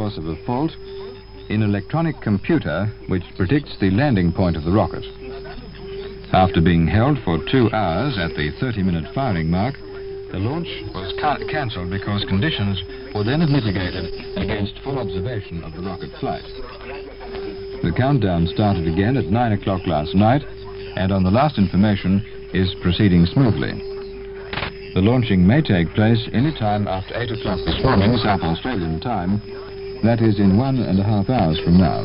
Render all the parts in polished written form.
because of a fault in an electronic computer which predicts the landing point of the rocket. After being held for 2 hours at the 30-minute firing mark, the launch was cancelled because conditions were then mitigated against full observation of the rocket flight. The countdown started again at 9 o'clock last night, and on the last information is proceeding smoothly. The launching may take place any time after 8 o'clock this morning, South Australian time. That is in 1.5 hours from now.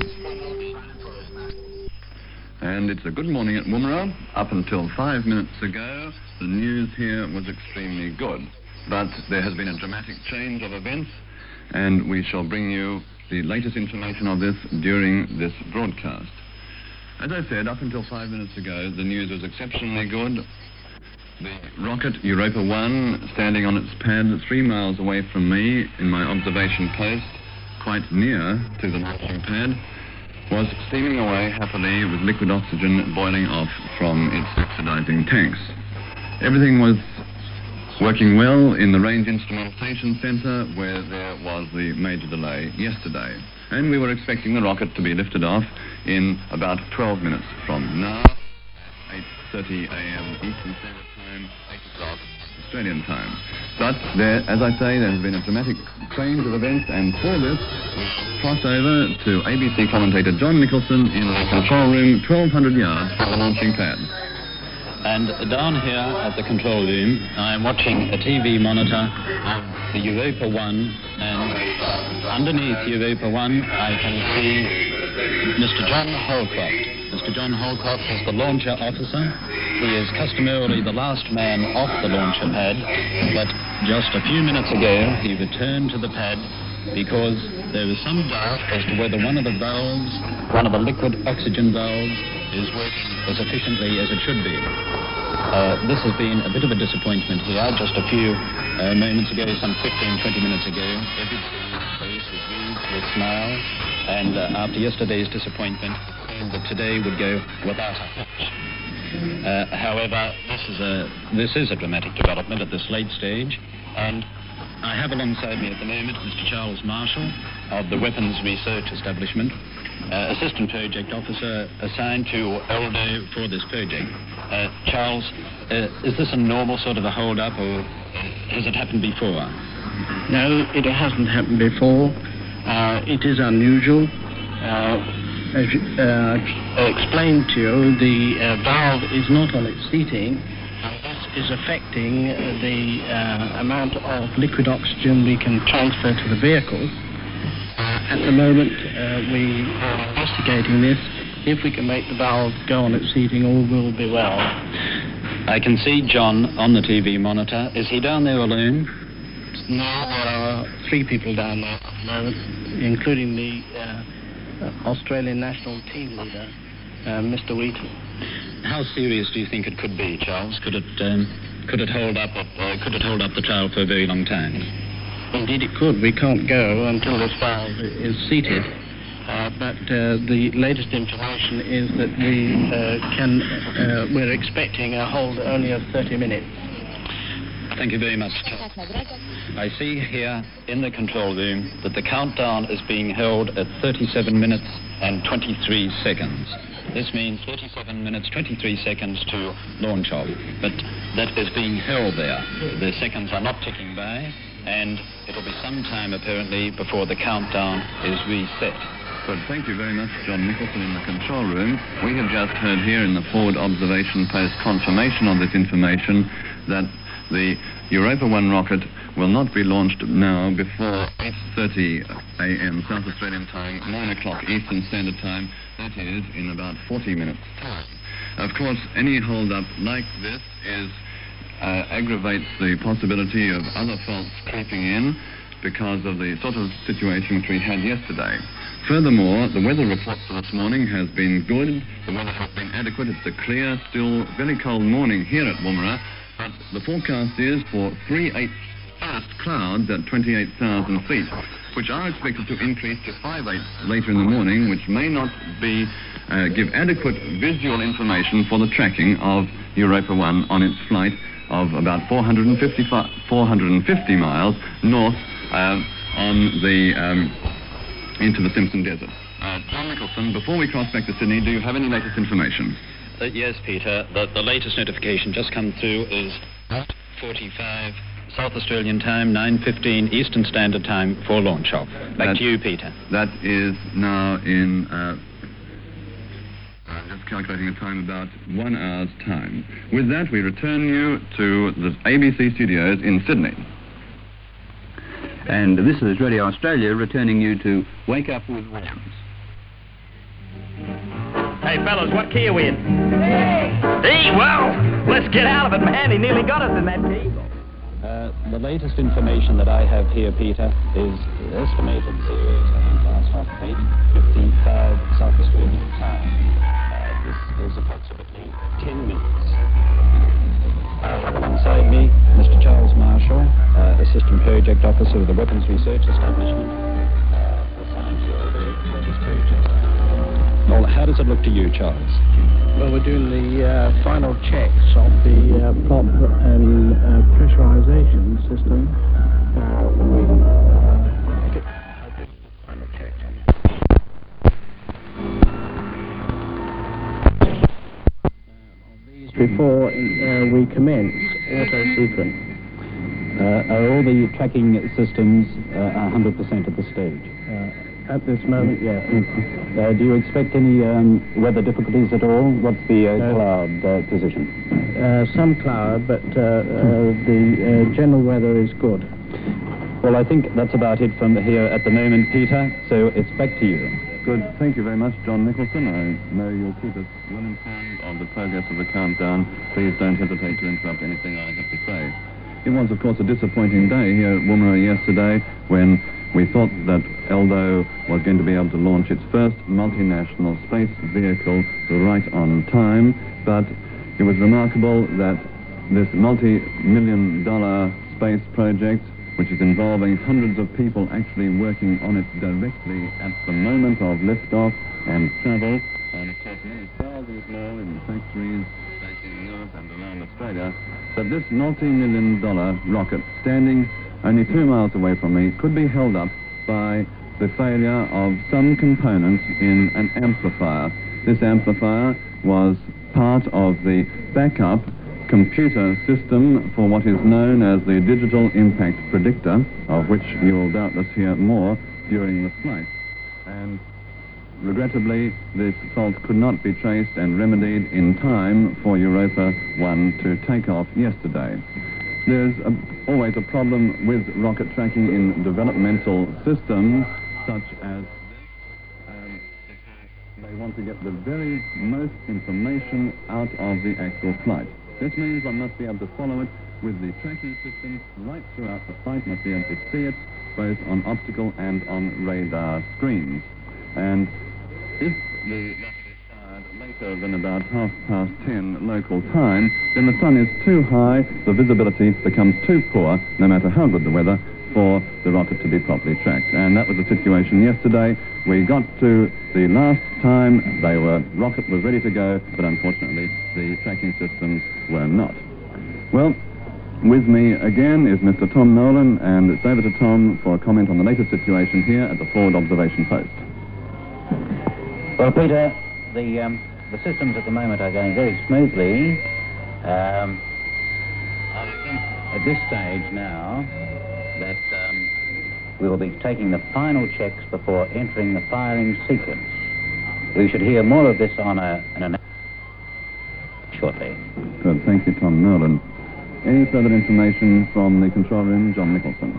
And it's a good morning at Woomera. Up until 5 minutes ago, the news here was extremely good. But there has been a dramatic change of events, and we shall bring you the latest information of this during this broadcast. As I said, up until 5 minutes ago, the news was exceptionally good. The rocket Europa 1, standing on its pad 3 miles away from me in my observation post, quite near to the launching pad, was steaming away happily with liquid oxygen boiling off from its oxidizing tanks. Everything was working well in the Range Instrumentation Center, where there was the major delay yesterday. And we were expecting the rocket to be lifted off in about 12 minutes from now, 8:30 a.m. Eastern Standard Time, 8 o'clock Australian time. But there, as I say, there has been a dramatic change of events, and for this, we cross over to ABC commentator John Nicholson in the control room 1,200 yards from the launching pad. And down here at the control room, I'm watching a TV monitor of the Europa 1, and underneath Europa 1, I can see Mr. John Holcroft. Mr. John Holcroft is the launcher officer. He is customarily the last man off the launcher pad, but just a few minutes ago, he returned to the pad because there was some doubt as to whether one of the valves, one of the liquid oxygen valves, is working as efficiently as it should be. This has been a bit of a disappointment here. Just a few moments ago, some 15-20 minutes ago, everybody's face was wreathed with smiles, and after yesterday's disappointment, that today would go without a hitch. However, this is a dramatic development at this late stage, and I have alongside me at the moment Mr. Charles Marshall of the Weapons Research Establishment, Assistant Project Officer assigned to ELDO for this project. Charles, is this a normal sort of a hold-up, or has it happened before? No, it hasn't happened before. It is unusual. As explained to you, the valve is not on its seating, and this is affecting the amount of liquid oxygen we can transfer to the vehicle. At the moment, we are investigating this. If we can make the valve go on its seating, all will be well. I can see John on the TV monitor. Is he down there alone? No, there are 3 people down there at the moment, including the Australian national team leader, Mr. Wheaton. How serious do you think it could be, Charles? Could it hold up the trial for a very long time? Indeed, it could. We can't go until this valve is seated. But the latest information is that we're expecting a hold only of 30 minutes. Thank you very much, Charles. I see here in the control room that the countdown is being held at 37 minutes and 23 seconds. This means 37 minutes, 23 seconds to launch off. But that is being held there. The seconds are not ticking by, and it'll be some time, apparently, before the countdown is reset. Good, thank you very much, John Nicholson in the control room. We have just heard here in the forward observation post confirmation of this information that the Europa 1 rocket will not be launched now before 8:30 a.m. South Australian time, 9 o'clock Eastern Standard Time. That is in about 40 minutes' time. Of course, any hold-up like this aggravates the possibility of other faults creeping in because of the sort of situation which we had yesterday. Furthermore, the weather report for this morning has been good. The weather has been adequate. It's a clear, still very cold morning here at Woomera. But the forecast is for 3/8 fast clouds at 28,000 feet, which are expected to increase to 5/8 later in the morning, which may not give adequate visual information for the tracking of Europa 1 on its flight of about 450 miles north on the into the Simpson Desert. John Nicholson, before we cross back to Sydney, do you have any latest information? Yes, Peter. The latest notification just come through is 8:45 South Australian time, 9:15 Eastern Standard Time for launch off. Back to you, Peter. That is now in, just calculating the time, about 1 hour's time. With that, we return you to the ABC studios in Sydney. And this is Radio Australia returning you to Wake Up with Williams. Hey, fellas, what key are we in? D. Well, let's get out of it, man. He nearly got us in that key. The latest information that I have here, Peter, is estimated 08 last half page, 15:05 South Australian time. This is approximately 10 minutes. Alongside me, Mr. Charles Marshall, Assistant Project Officer of the Weapons Research Establishment, assigned to this project. Well, how does it look to you, Charles? Well, we're doing the final checks of the prop and pressurization system. Final checks. Before we commence auto sequence. Are all the tracking systems 100% at the stage? At this moment, yes. Do you expect any weather difficulties at all? What's the cloud position? Some cloud, but the general weather is good. Well, I think that's about it from here at the moment, Peter, so it's back to you. Good. Thank you very much, John Nicholson. I know you'll keep us well informed of the progress of the countdown. Please don't hesitate to interrupt anything I have to say. It was, of course, a disappointing day here at Woomera yesterday when we thought that Eldo was going to be able to launch its first multinational space vehicle right on time, but it was remarkable that this multi-million-dollar space project, which is involving hundreds of people actually working on it directly at the moment of liftoff and travel, and of course many thousands more in factories based in Europe and around Australia, that this multi-million-dollar rocket standing only 2 miles away from me could be held up by the failure of some components in an amplifier. This amplifier was part of the backup computer system for what is known as the Digital Impact Predictor, of which you will doubtless hear more during the flight. And regrettably, this fault could not be traced and remedied in time for Europa 1 to take off yesterday. There's always a problem with rocket tracking in developmental systems, such as they want to get the very most information out of the actual flight. This means one must be able to follow it with the tracking system right throughout the flight, must be able to see it both on optical and on radar screens. And if the later than about 10:30 local time, then the sun is too high, the visibility becomes too poor, no matter how good the weather, for the rocket to be properly tracked. And that was the situation yesterday. We got to the last time, rocket was ready to go, but unfortunately the tracking systems were not. Well, with me again is Mr. Tom Nolan, and it's over to Tom for a comment on the latest situation here at the forward observation post. Well, Peter, the systems at the moment are going very smoothly. I think at this stage now that we will be taking the final checks before entering the firing sequence. We should hear more of this on an announcement shortly. Good, thank you, Tom Nolan. Any further information from the control room, John Nicholson?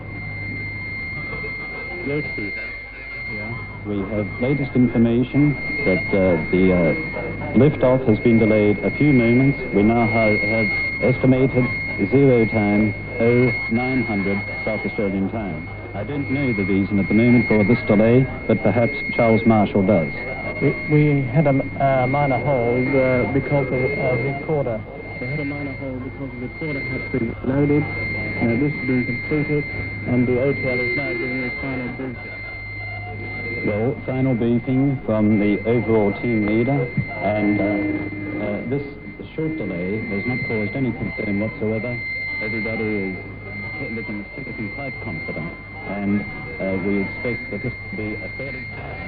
Yes, Peter. We have latest information that the liftoff has been delayed a few moments. We now have estimated 0 time 0900 South Australian time. I don't know the reason at the moment for this delay, but perhaps Charles Marshall does. We had a minor hold because of a recorder. We had a minor hold because the recorder had to be loaded. This has been completed, and the OTL is now giving a final briefing. Well, final briefing from the overall team leader, and this short delay has not caused any concern whatsoever. Everybody is looking quite confident, and we expect that this will be a fairly...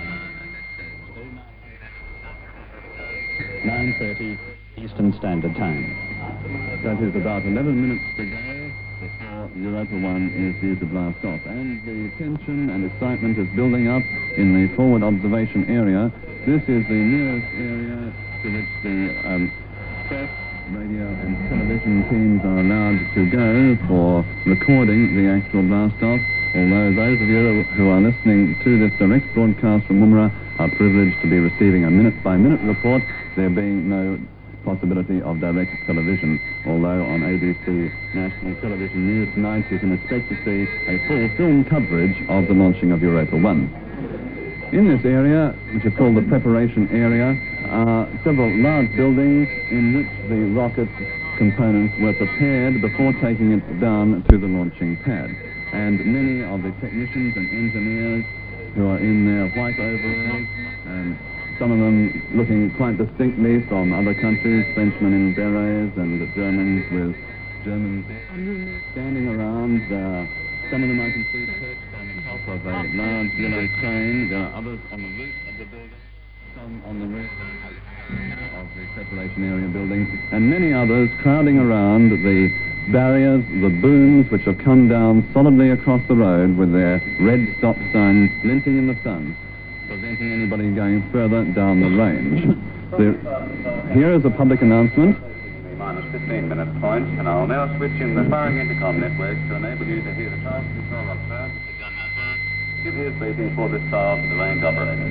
9:30 Eastern Standard Time. That is about 11 minutes to go before Europa 1 is due to blast off. And the tension and excitement is building up in the forward observation area. This is the nearest area to which the press, radio and television teams are allowed to go for recording the actual blast off. Although those of you who are listening to this direct broadcast from Woomera are privileged to be receiving a minute-by-minute report, there being no possibility of direct television, although on ABC National Television News tonight you can expect to see a full film coverage of the launching of Europa 1. In this area, which is called the preparation area, are several large buildings in which the rocket components were prepared before taking it down to the launching pad. And many of the technicians and engineers who are in their white overalls, and some of them looking quite distinctly from other countries, Frenchmen in berets and Germans with German standing around. Some of them I can see perched on the top of a large yellow crane. There are others on the roof of the building, some on the roof of the preparation area building, and many others crowding around the barriers, the booms which have come down solidly across the road with their red stop signs glinting in the sun, preventing anybody going further down the range. Here is a public announcement. Minus 15-minute point, and I'll now switch in the firing intercom network to enable you to hear the task control officer give his briefing for this trial to the range operator.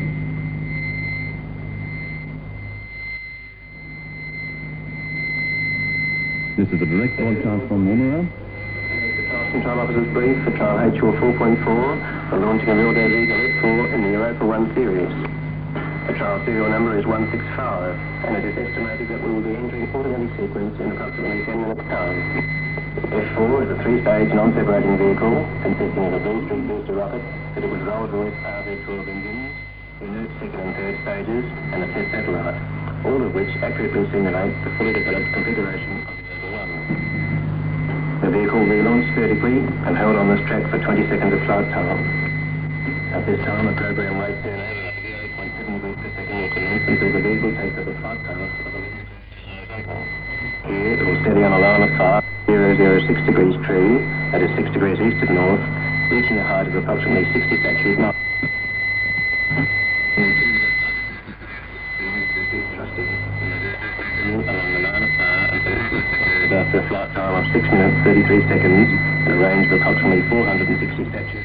This is a direct broadcast from Woomera. The task control officer's brief for trial HUL 4.4 for launching of Ordaz Eagle F4 in the Europa 1 series. The trial serial number is 165, and it is estimated that we will be entering automatic sequence in approximately 10 minutes' time. F4 is a three-stage non-separating vehicle consisting of a Blue Street booster rocket fitted with Rolls-Royce RV-12 engines, inert second and third stages, and a test satellite, all of which accurately simulate the fully developed configuration of the Europa 1. The vehicle will be launched vertically and held on this track for 20 seconds of flight time. At this time, the program waits turnover 0.7 degrees per second will commence until the vehicle takes up a flight path of 11 Here, it will steady on a line of fire, 006 degrees tree, that is 6 degrees east of north, reaching a height of approximately 60 statute knots. Along the line of fire after a flight time of 6 minutes 33 seconds and a range of approximately 460 statutes.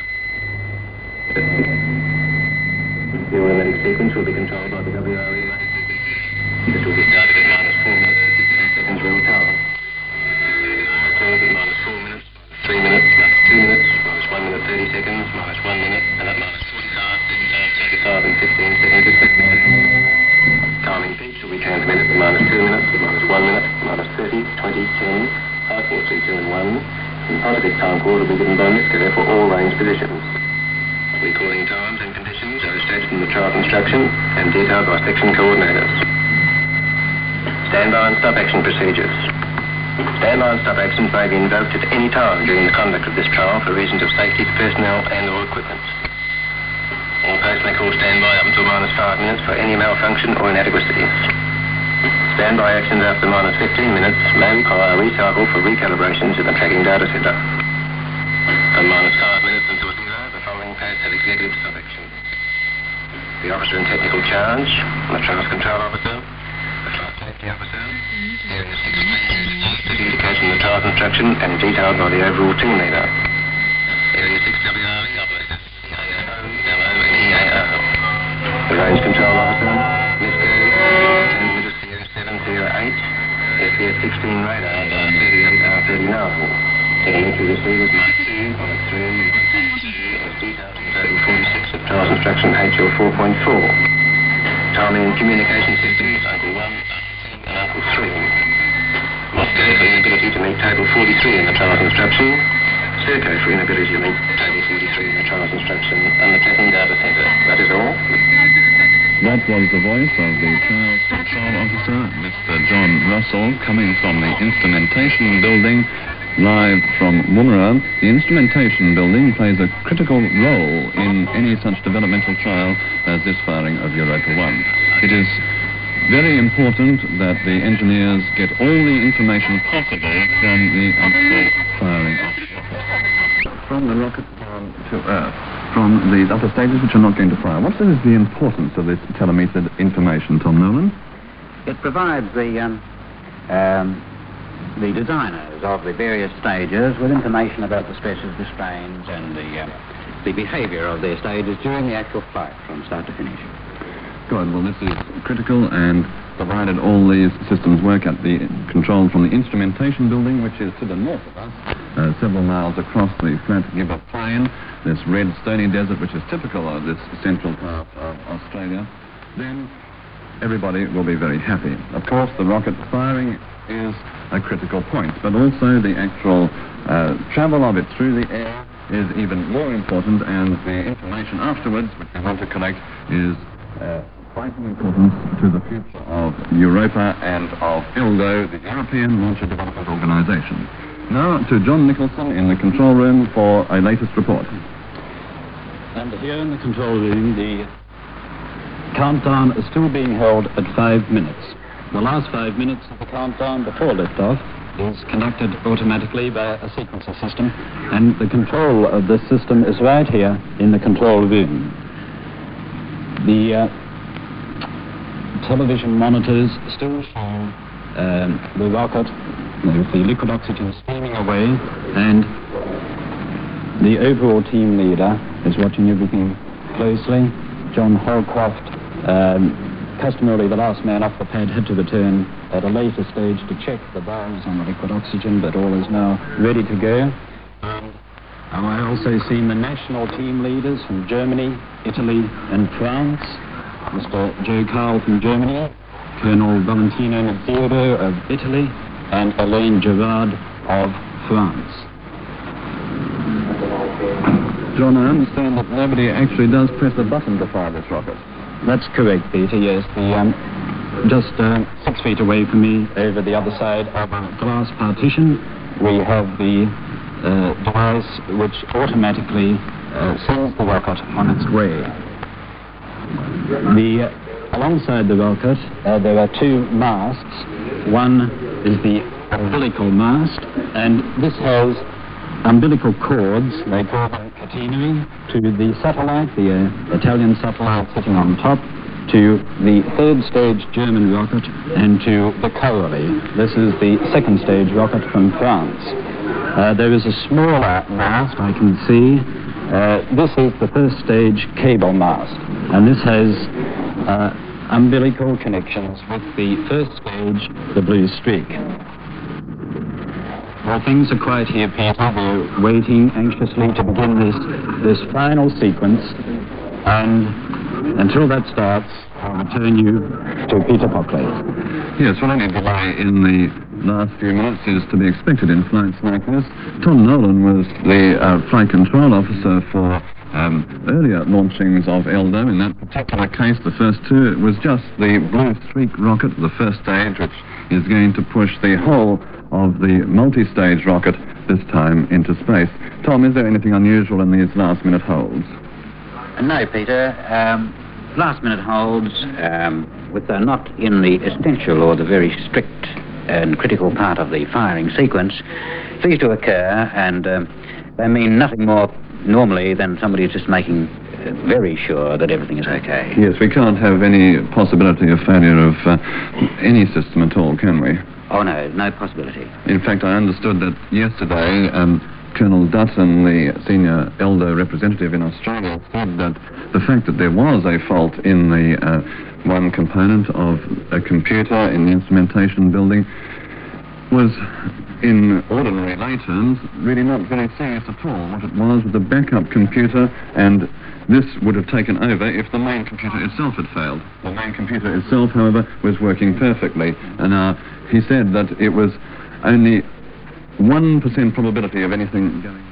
The automatic sequence will be controlled by the WRE. This will be started at minus 4 minutes, 15 seconds real time. At minus 4 minutes, 3 minutes, minus 2 minutes, minus 1 minute 30 seconds, minus 1 minute, and at minus 45 and 15 seconds respectively. Timing peaks will be transmitted at minus 2 minutes, minus 1 minute, minus 30, 20, 10, 5, 4, 3, 2, and 1. And positive time call will be given by MISCO for all range positions. Recording times and conditions are stated in the trial instruction and detailed by section coordinators. Standby and stop action procedures. Standby and stop actions may be invoked at any time during the conduct of this trial for reasons of safety to personnel and or equipment. All posts may call standby up until minus 5 minutes for any malfunction or inadequacies. Standby actions after minus 15 minutes may require a recycle for recalibrations in the tracking data center. From minus 5 minutes until 0, the following posts have executive stop action. The officer in technical charge, the trials control officer, the flight safety officer, area 6 specification in the trials instruction and detailed by the overall team leader. Area 6 WRE operator. The range control officer, MISCO, transmitter Sierra 708, FPS 16 radar, 38R39. Telemetry receivers, Mark 2, Mark 3, as detailed in Table 46 of Trials Instruction HL 4.4. Timing and communication systems, Uncle 1, Uncle 10, and Uncle 3. Moscow for inability to meet Table 43 in the Trials Instruction. Serco for inability to meet Table 43 in the trials instruction, and the tracking data center. That is all. That was the voice of the trials control officer, Mr. John Russell, coming from the instrumentation building live from Woomera. The instrumentation building plays a critical role in any such developmental trial as this firing of Europa 1. It is very important that the engineers get all the information possible from the actual firing of the rocket. From the rocket down to Earth, from the upper stages which are not going to fire. What is the importance of this telemetered information, Tom Nolan? It provides the designers of the various stages with information about the stresses, the strains, and the behaviour of their stages during the actual flight from start to finish. Good. Well, this is critical, and provided all these systems work at the control from the instrumentation building, which is to the north of us, several miles across the flat Gibber Plain, this red stony desert which is typical of this central part of Australia, then everybody will be very happy. Of course, the rocket firing is a critical point, but also the actual travel of it through the air is even more important, and the information afterwards, which we want to collect, is vital importance to the future of Europa and of ILDO, the European Launcher Development Organisation. Now to John Nicholson in the control room for a latest report. And here in the control room, the countdown is still being held at 5 minutes. The last 5 minutes of the countdown before liftoff is conducted automatically by a sequencer system, and the control of this system is right here in the control room. The television monitors still show the rocket with the liquid oxygen steaming away, and the overall team leader is watching everything closely. John Holcroft, customarily the last man off the pad, had to return at a later stage to check the valves on the liquid oxygen, but all is now ready to go. I also seen the national team leaders from Germany, Italy and France. Mr. Joe Carl from Germany, Colonel Valentino Mazziero of Italy, and Alain Gerard of France. John, I understand that nobody actually does press the button to fire this rocket. That's correct, Peter, yes. Just 6 feet away from me, over the other side of a glass partition, we have the device which automatically sends the rocket on its way. Alongside the rocket, there are 2 masts. One is the umbilical mast, and this has umbilical cords, they call them catenary, to the satellite, the Italian satellite sitting on top, to the 3rd stage German rocket, and to the Coralie. This is the 2nd stage rocket from France. There is a smaller mast, I can see. This is the 1st stage cable mast, and this has umbilical connections with the 1st stage, the Blue Streak. Well, things are quiet here, Peter. We're waiting anxiously to begin this final sequence, and until that starts, I'll return you to Peter Pockley. Yes, well, any delay in the last few minutes is to be expected in flights like this. Tom Nolan was the flight control officer for earlier launchings of ILDO. In that particular case, the first 2, it was just the Blue Streak rocket, the 1st stage, which is going to push the whole of the multi-stage rocket, this time into space. Tom, is there anything unusual in these last-minute holds? No, Peter. Last-minute holds, which are not in the essential or the very strict and critical part of the firing sequence, these do occur, and they mean nothing more normally than somebody just making very sure that everything is okay. Yes, we can't have any possibility of failure of any system at all, can we? Oh, no, no possibility. In fact, I understood that yesterday Colonel Dutton, the senior ILDO representative in Australia, said that the fact that there was a fault in the one component of a computer in the instrumentation building was, in ordinary lay terms, really not very serious at all. What it was the backup computer, and this would have taken over if the main computer itself had failed. The main computer itself, however, was working perfectly, and he said that it was only 1% probability of anything going.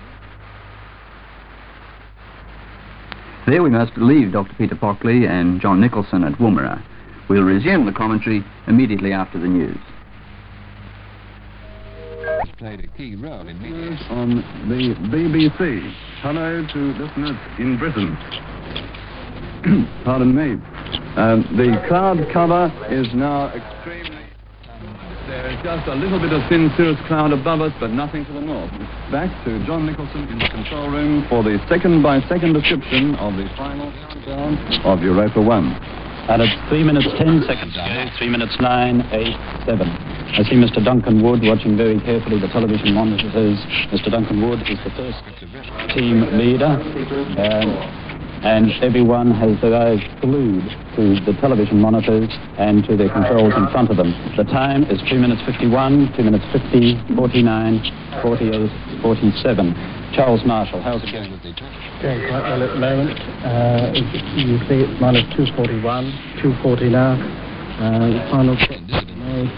There we must leave Dr. Peter Pockley and John Nicholson at Woomera. We'll resume the commentary immediately after the news. played a key role in media. On the BBC. Hello to listeners in Britain. Pardon me. The cloud cover is now extremely... There is just a little bit of thin cirrus cloud above us, but nothing to the north. Back to John Nicholson in the control room for the second-by-second description of the final countdown of Europa 1. And it's 3 minutes 10 seconds to go. 3 minutes 9, 8, 7. I see Mr. Duncan Wood watching very carefully the television monitors. Mr. Duncan Wood is the first team leader. And everyone has their eyes glued to the television monitors and to their controls in front of them. The time is 2 minutes 51, 2 minutes 50, 49, 48, 47. Charles Marshall, how's it going with the time? Going quite well at the moment. You see it's minus 241, 240 now. The final check made.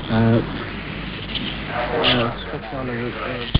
Switch on the recorders.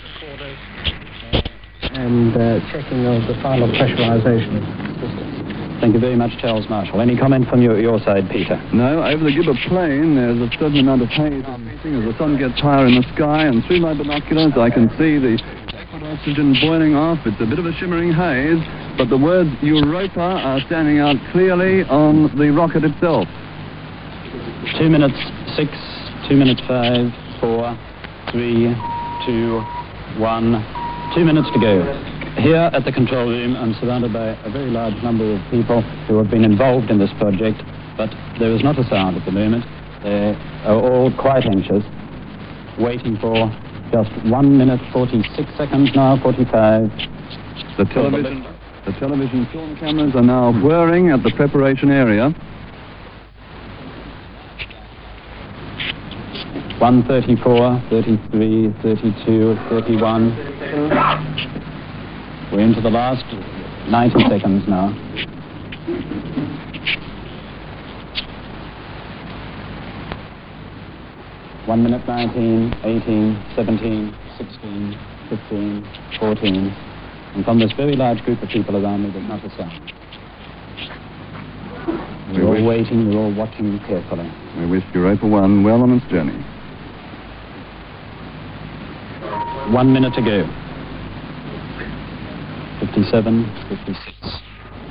And checking of the final pressurization system. Thank you very much, Charles Marshall. Any comment from your side, Peter? No, over the Gibber Plain there's a certain amount of haze meeting as the sun gets higher in the sky, and through my binoculars I can see the liquid oxygen boiling off. It's a bit of a shimmering haze, but the words Europa are standing out clearly on the rocket itself. 2 minutes 6, 2 minutes 5, 4, 3, 2, 1. 2 minutes to go. Here at the control room, I'm surrounded by a very large number of people who have been involved in this project, but there is not a sound at the moment. They are all quite anxious, waiting for just 1 minute 46 seconds now, 45. The television film cameras are now whirring at the preparation area. 1:34, 33, 32, 31. We're into the last 90 seconds now. One minute 19, 18, 17, 16, 15, 14. And from this very large group of people around me, there's not a sound. We're all waiting, we're all watching carefully. We wish Europa 1 well on its journey. 1 minute to go. 57, 56.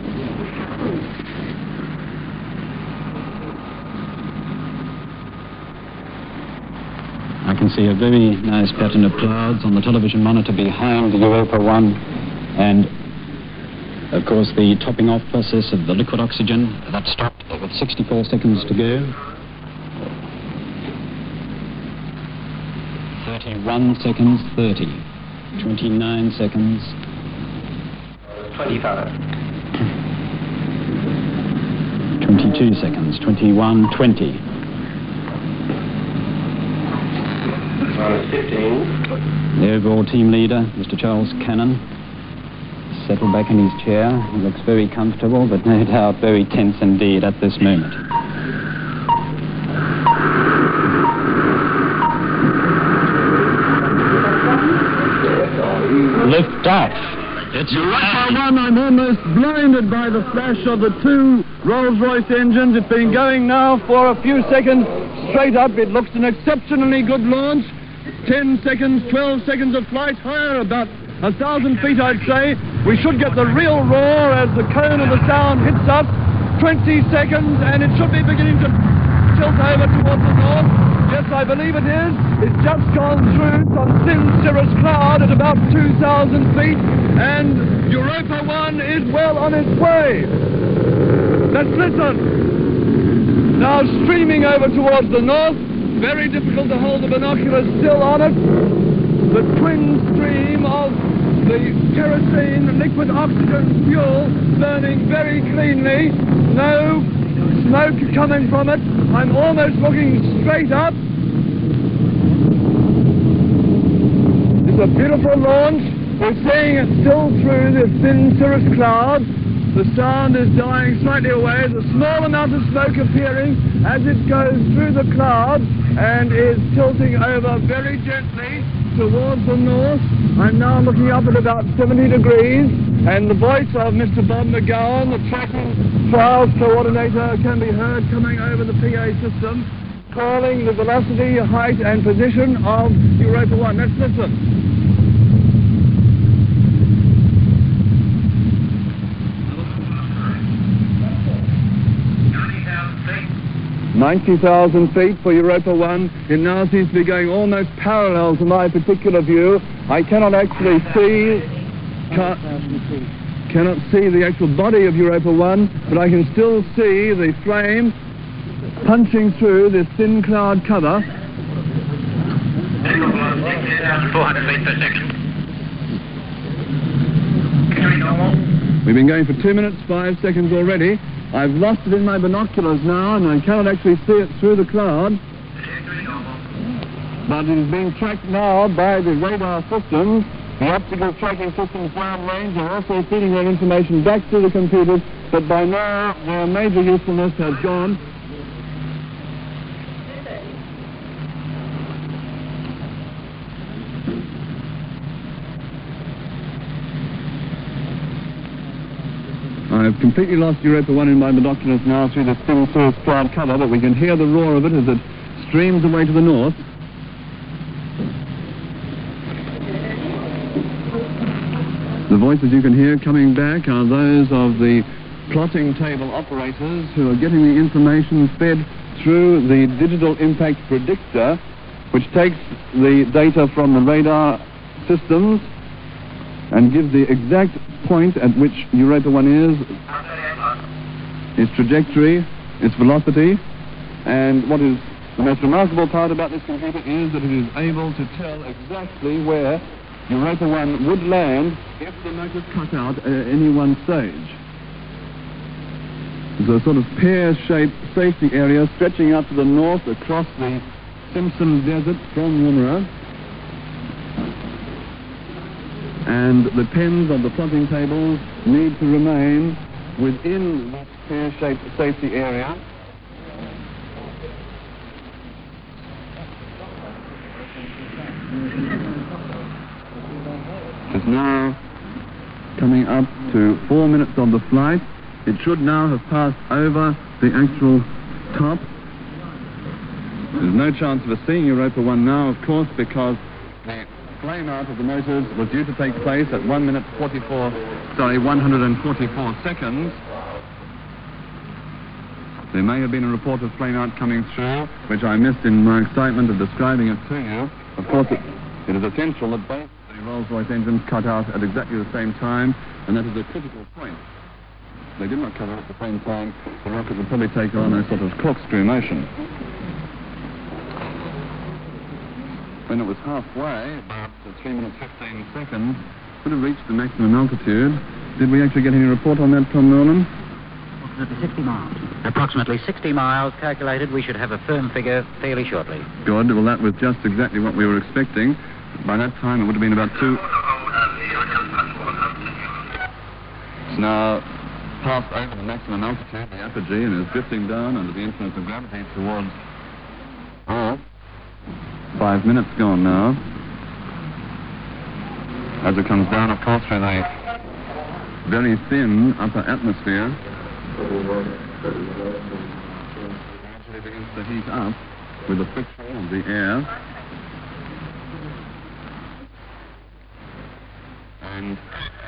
I can see a very nice pattern of clouds on the television monitor behind the Europa 1, and of course the topping off process of the liquid oxygen that stopped with 64 seconds to go. 31 seconds, 30, 29 seconds, 25. 22 seconds, 21, 20. Minus 15. The overall team leader, Mr. Charles Cannon, settled back in his chair. He looks very comfortable, but no doubt very tense indeed at this moment. Lift off. It's Europa 1, I'm almost blinded by the flash of the two Rolls-Royce engines. It's been going now for a few seconds straight up. It looks an exceptionally good launch. 10 seconds, 12 seconds of flight, higher, about 1,000 feet, I'd say. We should get the real roar as the cone of the sound hits us. 20 seconds, and it should be beginning to tilt over towards the north. Yes, I believe it is. It's just gone through some thin cirrus cloud at about 2,000 feet, and Europa 1 is well on its way. Let's listen. Now streaming over towards the north. Very difficult to hold the binoculars still on it. The twin stream of the kerosene liquid oxygen fuel burning very cleanly. No smoke coming from it. I'm almost looking straight up. It's a beautiful launch. We're seeing it still through the thin cirrus cloud. The sound is dying slightly away. There's a small amount of smoke appearing as it goes through the cloud and is tilting over very gently towards the north. I'm now looking up at about 70 degrees, and the voice of Mr. Bob McGowan, the tracking trials coordinator, can be heard coming over the PA system, recalling the velocity, height and position of Europa 1. Let's listen. 90,000 feet for Europa 1. It now seems to be going almost parallel to my particular view. I cannot actually see... Cannot see the actual body of Europa 1, but I can still see the flame punching through this thin cloud cover. 400 feet per second. We've been going for 2 minutes, 5 seconds already. I've lost it in my binoculars now, and I cannot actually see it through the cloud. But it is being tracked now by the radar systems. The optical tracking systems downrange are also feeding their information back to the computers, but by now their major usefulness has gone. I've completely lost Europa 1 in my binoculars now through the thin Cirrus cloud cover, but we can hear the roar of it as it streams away to the north. The voices you can hear coming back are those of the plotting table operators who are getting the information fed through the digital impact predictor, which takes the data from the radar systems and gives the exact point at which Europa 1 is, its trajectory, its velocity, and what is the most remarkable part about this computer is that it is able to tell exactly where Europa 1 would land if the motor cut out at any one stage. There's a sort of pear-shaped safety area stretching out to the north across the Simpson Desert from Woomera. And the pens of the plotting tables need to remain within this pear-shaped safety area. It's now coming up to 4 minutes of the flight. It should now have passed over the actual top. There's no chance of us seeing Europa 1 now, of course, because the flame out of the motors was due to take place at 144 seconds. There may have been a report of flame out coming through, which I missed in my excitement of describing it to you. Of course, it is essential that both the Rolls-Royce engines cut out at exactly the same time, and that is a critical point. If they did not cut out at the same time, the rocket would probably take on a sort of corkscrew motion. When it was halfway, about 3 minutes 15 seconds, would have reached the maximum altitude. Did we actually get any report on that, Tom Norman? Approximately 60 miles. Approximately 60 miles calculated. We should have a firm figure fairly shortly. Good. Well, that was just exactly what we were expecting. By that time, it would have been about 2... It's now passed over the maximum altitude, the apogee, and is drifting down under the influence of gravity towards Earth. 5 minutes gone now. As it comes down, of course, through the very thin upper atmosphere, gradually begins to heat up with the friction of the air. And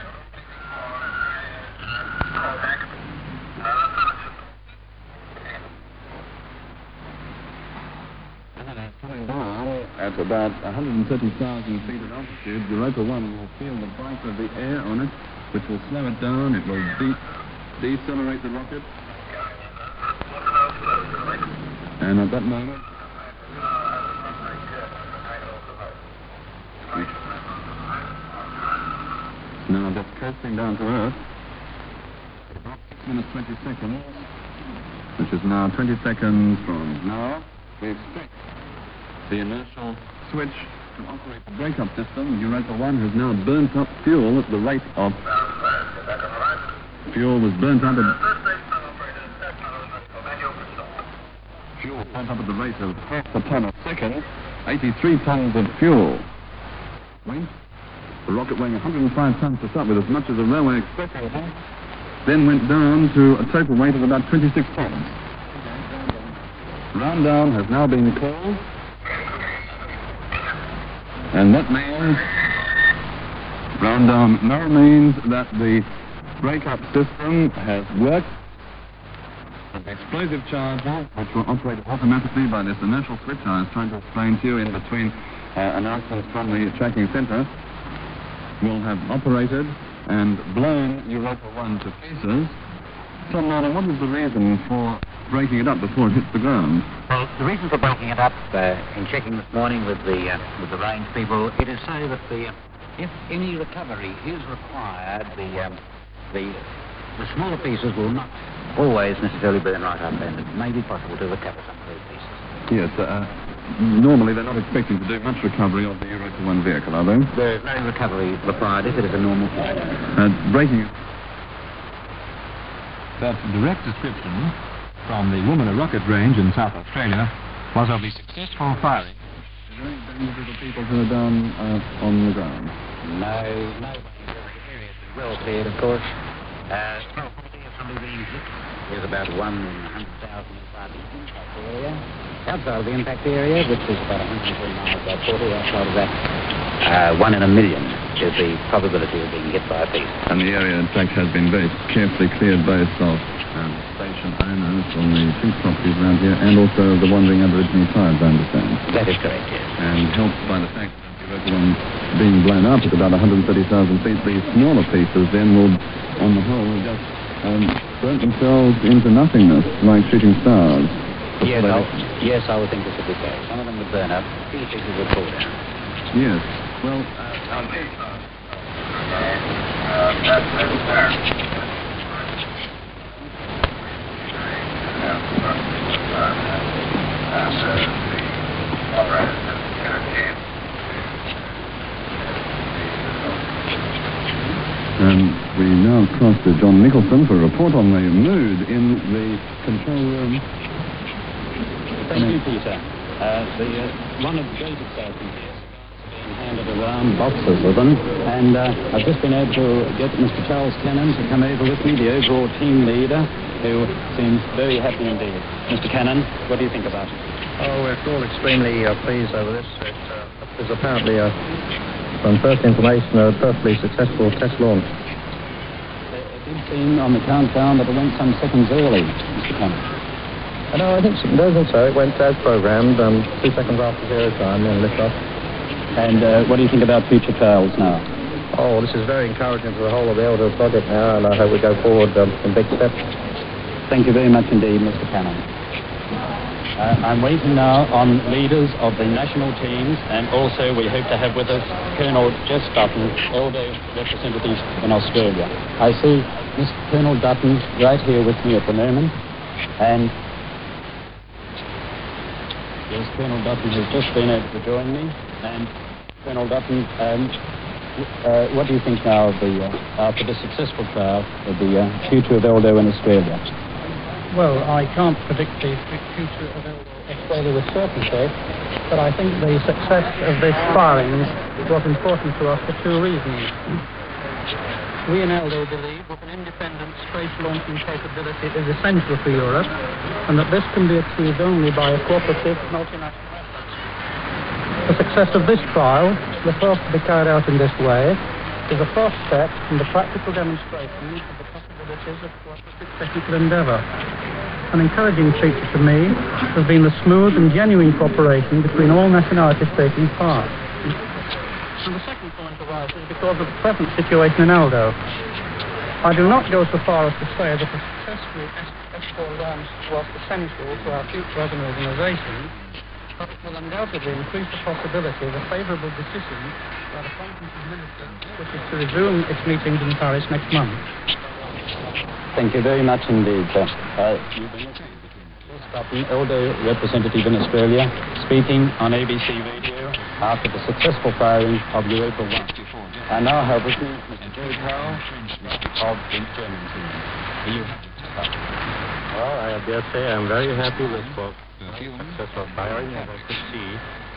coming down at about 130,000 feet of altitude, Europa 1 will feel the bite of the air on it, which will slow it down. It will decelerate the rocket. And at that moment, now just coasting down to Earth, about 6 minutes 20 seconds, which is now 20 seconds from now. We expect the inertial switch to operate the breakup system. Europa 1 has now burnt up fuel at the rate of... Fuel was burnt up at... Fuel burnt up at the rate of half a ton a second, 83 tons of fuel. Weight? The rocket weighing 105 tons to start with, as much as a railway express engine, then went down to a total weight of about 26 tons. Round down has now been called. And that means round down now means that the break-up system has worked. The explosive charger, which will operate automatically by this inertial switch I was trying to explain to you in between announcements from the tracking centre, will have operated and blown Europa 1 to pieces. So, Martin, what was the reason for breaking it up before it hits the ground? Well, the reason for breaking it up, in checking this morning with the range people, it is so that if any recovery is required, the smaller pieces will not always necessarily burn right up, and it may be possible to recover some of those pieces. Yes, normally they're not expecting to do much recovery of the Europa 1 vehicle, are they? There is no recovery required if it is a normal flight. Breaking it. That direct description from the Woomera rocket range in South Australia was of the successful firing. Is there any danger to the people who are down on the ground? No. The area is well cleared, of course. Probability of somebody being hit is about 1 in 100,000 inside the impact area. Outside of the impact area, which is about 120 miles by 40, outside of that, 1 in a million is the probability of being hit by a piece. And the area, in fact, has been very carefully cleared both of station owners on the pink properties around here and also the wandering Aboriginal tribes, I understand. That is correct, yes. And helped by the fact that the Europa 1 being blown up at about 130,000 feet, these smaller pieces then will, on the whole, just burn themselves into nothingness, like shooting stars. Yes, I would think this would be so. Some of them would burn up, these pieces would fall down. Yes. Well, we now cross to John Nicholson for a report on the mood in the control room. Thank you, Peter. One of the great excitements here is being handed around boxes of them, and I've just been able to get Mr. Charles Cannon to come over with me, the overall team leader, who seems very happy indeed. Mr. Cannon, what do you think about it? Oh, we're all extremely pleased over this. It is apparently, from first information, a perfectly successful test launch. It did seem on the countdown that it went some seconds early, Mr. Cannon. No, I think so. It went as programmed, 2 seconds after zero time, then liftoff. And what do you think about future trials now? Oh, this is very encouraging for the whole of the Eldo project now, and I hope we go forward in big steps. Thank you very much indeed, Mr. Cannon. I'm waiting now on leaders of the national teams, and also we hope to have with us Colonel Jess Dutton, Eldo representative in Australia. I see Mr. Colonel Dutton right here with me at the moment, and yes, Colonel Dutton has just been able to join me. And Colonel Dutton, what do you think now of after the successful trial of the future of Eldo in Australia? Well, I can't predict the future of Australia with certainty, but I think the success of this firing was important to us for 2 reasons. We in Eldo believe that an independent space launching capability is essential for Europe, and that this can be achieved only by a cooperative multinational effort. The success of this trial, the first to be carried out in this way, is a first step in the practical demonstration of the possibilities of cooperative technical endeavour. An encouraging feature to me has been the smooth and genuine cooperation between all nationalities taking part. And the second point arises because of the present situation in Eldo. I do not go so far as to say that a successful S4 launch was essential to our future as an organisation, but it will undoubtedly increase the possibility of a favourable decision by the Conference of Ministers, which is to resume its meetings in Paris next month. Thank you very much indeed, sir. You've been Dutton, Eldo representative in Australia, speaking on ABC Radio after the successful firing of Europa 1. I now have with me Mr. Joe Powell of the German team. Do you have Well, I dare say I'm very happy with both successful firing, as I could see.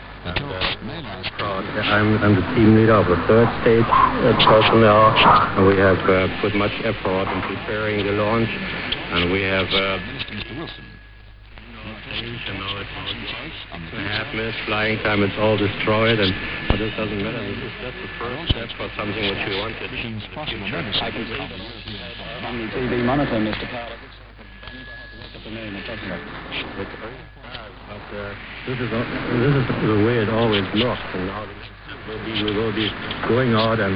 I'm the team leader of the third stage personnel, and we have put much effort in preparing the launch, and we have... Mr. Wilson. range, and now it's 2.5 minutes flying time. It's all destroyed, and but this doesn't matter. This is just the first step for something which we want to achieve in the future. I can see on the TV monitor, Mr. Powell. At the moon, it doesn't look. But this is the way it always looked, and now we will be going out and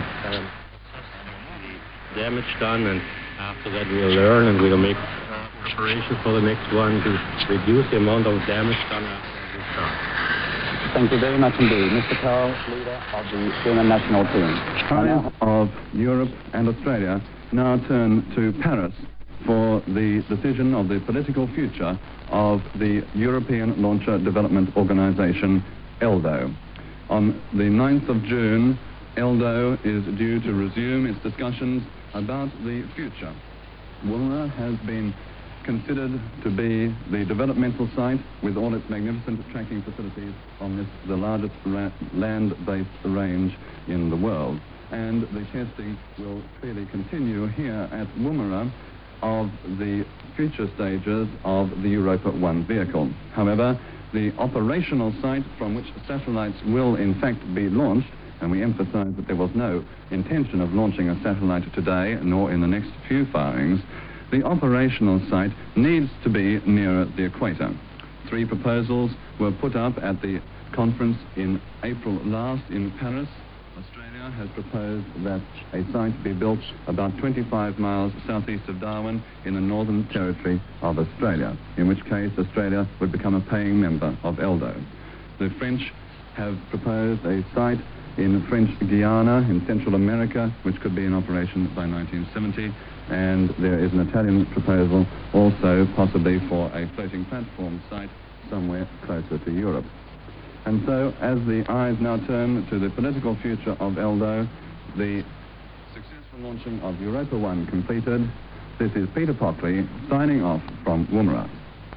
damage done, and after that we'll learn and we'll make preparations for the next one to reduce the amount of damage done after we start. Thank you very much indeed. Mr. Powell, leader of the German national team. Eyes of Europe and Australia now turn to Paris for the decision of the political future of the European Launcher Development Organization, ELDO. On the 9th of June, ELDO is due to resume its discussions about the future. Woomera has been considered to be the developmental site with all its magnificent tracking facilities on this, the largest land-based range in the world. And the testing will clearly continue here at Woomera of the future stages of the Europa 1 vehicle. However, the operational site from which satellites will in fact be launched, and we emphasize that there was no intention of launching a satellite today nor in the next few firings, the operational site needs to be nearer the equator. 3 proposals were put up at the conference in April last in Paris. Australia has proposed that a site be built about 25 miles southeast of Darwin in the Northern Territory of Australia, in which case Australia would become a paying member of ELDO. The French have proposed a site in French Guiana in Central America, which could be in operation by 1970, and there is an Italian proposal also possibly for a floating platform site somewhere closer to Europe. And so, as the eyes now turn to the political future of ELDO, the successful launching of Europa 1 completed, this is Peter Pockley signing off from Woomera.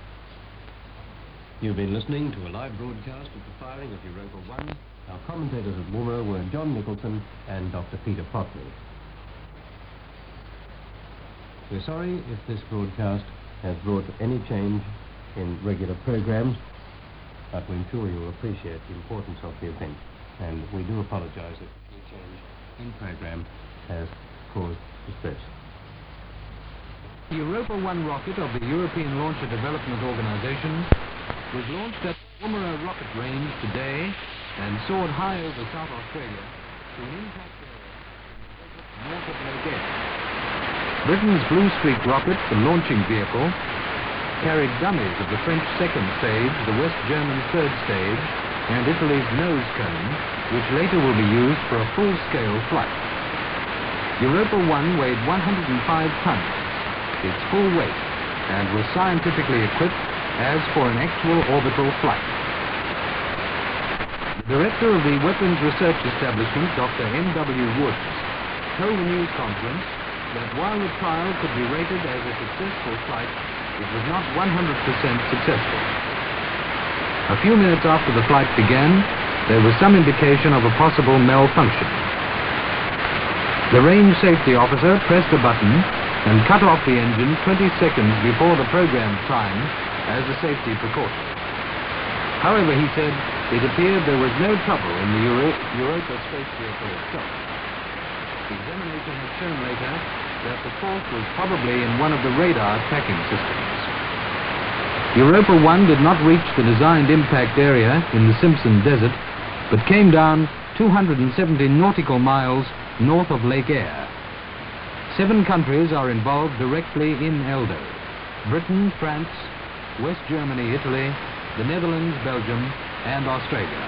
You've been listening to a live broadcast of the firing of Europa 1. Our commentators at Woomera were John Nicholson and Dr. Peter Pockley. We're sorry if this broadcast has brought any change in regular programs, but we're sure you'll appreciate the importance of the event, and we do apologize if any change in program has caused distress. The Europa 1 rocket of the European Launcher Development Organization was launched at Woomera Rocket Range today and soared high over South Australia to an impact area north of Lake Eyre. Britain's Blue Streak rocket, the launching vehicle, carried dummies of the French second stage, the West German third stage, and Italy's nose cone, which later will be used for a full-scale flight. Europa 1 weighed 105 tons, its full weight, and was scientifically equipped as for an actual orbital flight. The director of the Weapons Research Establishment, Dr. N.W. Woods, told the news conference that while the trial could be rated as a successful flight, it was not 100% successful. A few minutes after the flight began, there was some indication of a possible malfunction. The range safety officer pressed a button and cut off the engine 20 seconds before the programmed time as a safety precaution. However, he said, it appeared there was no trouble in the Europa space vehicle itself. The examination had shown later that the fault was probably in one of the radar tracking systems. Europa 1 did not reach the designed impact area in the Simpson Desert, but came down 270 nautical miles north of Lake Eyre. 7 countries are involved directly in ELDO: Britain, France, West Germany, Italy, the Netherlands, Belgium, and Australia.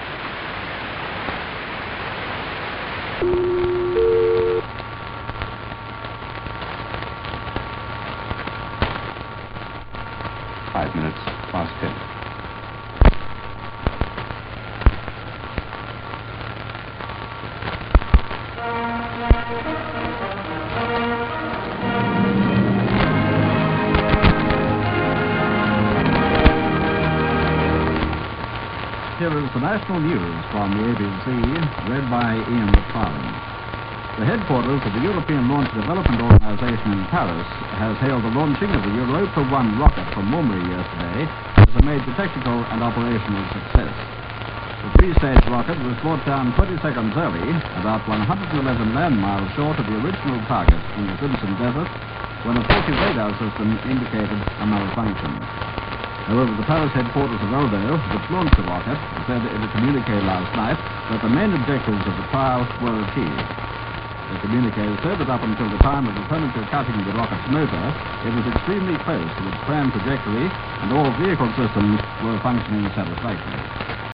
Here is the national news from the ABC, read by Ian McFarlane. The headquarters of the European Launch Development Organization in Paris has hailed the launching of the Europa 1 rocket from Montmartre yesterday as a major technical and operational success. The three-stage rocket was brought down 20 seconds early, about 111 land miles short of the original target in the Crimson Desert, when a faulty radar system indicated a malfunction. However, the Paris headquarters of Eldo, which launched the rocket, said in a communique last night that the main objectives of the trial were achieved. The communique said that up until the time of the furniture cutting the rocket's motor, it was extremely close to its planned trajectory and all vehicle systems were functioning satisfactorily.